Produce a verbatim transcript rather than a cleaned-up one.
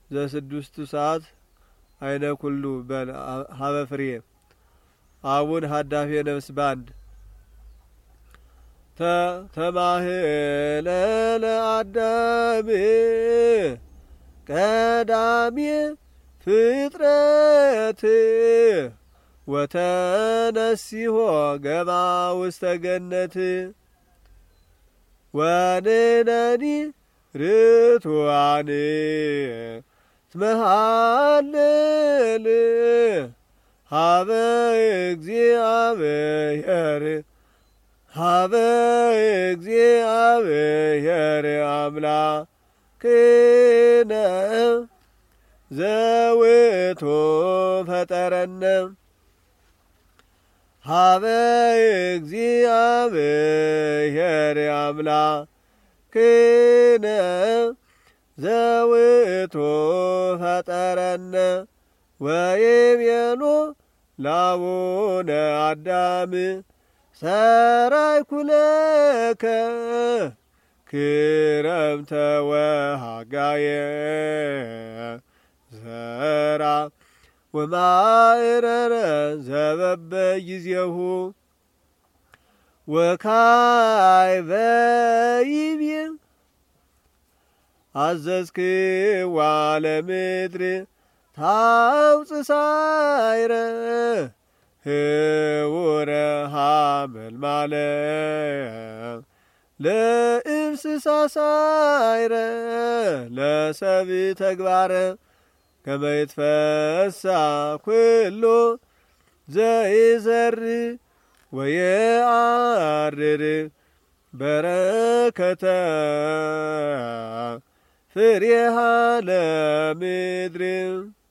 ዘስድስቱ ሰዓት አይነ ኩሉ በል ሀበ ፍሬ አቡን ሀዳፌ ነፍስ ባንድ ተማህለለ አዳም ቀዳሚ ፍጥረት ወተነሲሆ ገባ ውስተ ገነት ወንነኒ ርቱዓን ትመሃለል ሀበ እግዚአብሔር ሀበ እግዚአብሔር አምላክነ ዘውእቱ ፈጠረነ ሀበ እግዚአብሔር አምላክነ ዘውእቱ ፈጠረነ ወይቤሎ ላቡነ አዳም ሰራይኩ ለከ ክረምተ ወሃጋየ ዘራ ወማዕረረ ዘበበ ጊዜሁ ወካዕበ ይቤ አዘዝክዋ ለምድር ታውፅእ ሳዕረ ህቡረ ሀመልማለ ለእንስሳ ሳዕረ ለሰብእ ተግባረ ከመ ይትፈሳህ ኩሉ ዘይዘርእ ወየዐርር በረከተ ፍሬሃ ለምድር